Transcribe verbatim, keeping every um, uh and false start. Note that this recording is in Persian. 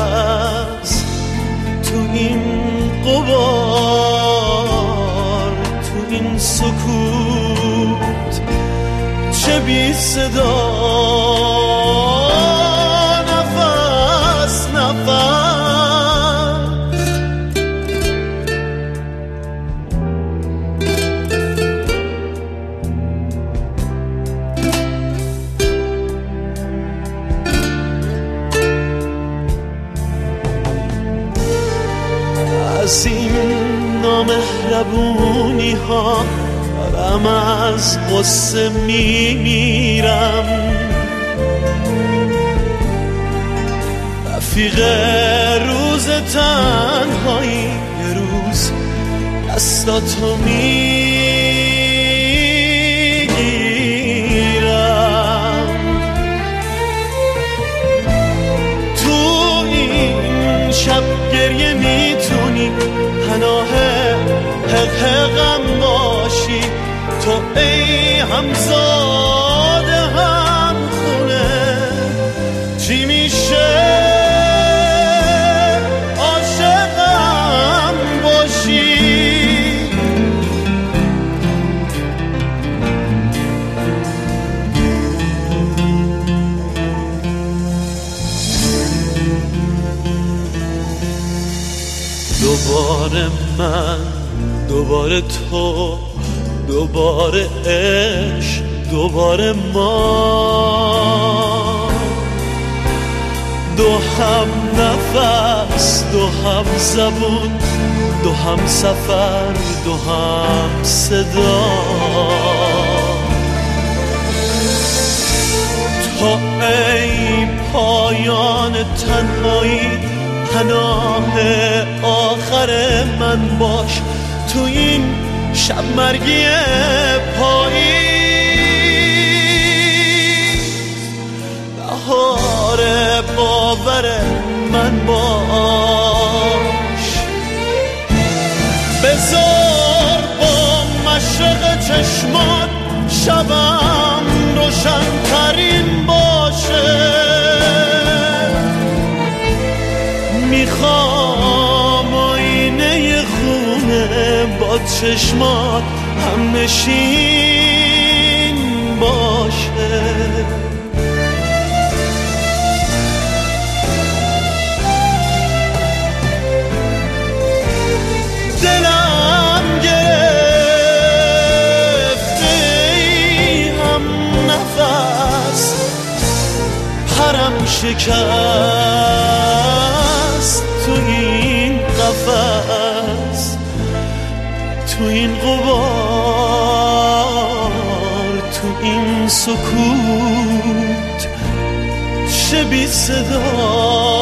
نفس تو این غبار، تو این سکوت چه بی صدا، نفس نفس. از این نامهربونی ها دارم از غصه میمیرم، رفیق روز تنهایی یه روز دستاتو میگیرم. تو این شب گریه میتونی پناه حق حقم باشی، تو ای همزاده هم خونه چی میشه عاشقم باشی. دوباره من، دوباره تو، دوباره عشق، دوباره ما، دو هم نفس، دو هم زبون، دو هم سفر، دو هم صدا. تو ای پایان تنهایی پناه آخر من باش، تو این شب مرگی پاییز بهار باور من باش. بذار با مشرق چشمات شبم روشن ترین باشه، میخوام آینه خونه با چشمات هم نشین باشه. دلم گرفته ای هم نفس، پرم شکست تو این قفس، تو این غبار، تو این سکوت چه بی صدا.